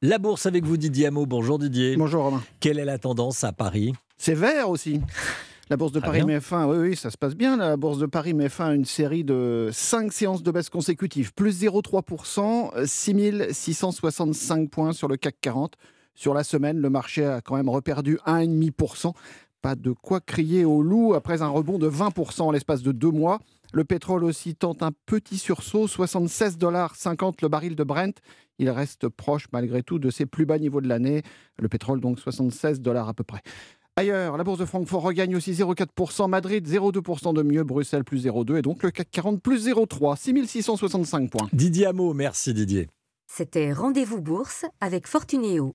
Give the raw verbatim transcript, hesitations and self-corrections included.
La bourse avec vous Didier Hameau. Bonjour Didier. Bonjour Romain. Quelle est la tendance à Paris ? C'est vert aussi. La bourse de Très Paris bien. met fin, oui, oui, ça se passe bien. La bourse de Paris met fin à une série de cinq séances de baisse consécutives. Plus zéro virgule trois pour cent, six mille six cent soixante-cinq points sur le C A C quarante. Sur la semaine, le marché a quand même reperdu un virgule cinq pour cent. Pas de quoi crier au loup après un rebond de vingt pour cent en l'espace de deux mois. Le pétrole aussi tente un petit sursaut, soixante-seize dollars cinquante le baril de Brent. Il reste proche malgré tout de ses plus bas niveaux de l'année. Le pétrole donc soixante-seize dollars à peu près. Ailleurs, la bourse de Francfort regagne aussi zéro virgule quatre pour cent, Madrid zéro virgule deux pour cent de mieux, Bruxelles plus zéro virgule deux et donc le C A C quarante plus zéro virgule trois, six mille six cent soixante-cinq points. Didier Hameau, merci Didier. C'était Rendez-vous Bourse avec Fortunéo.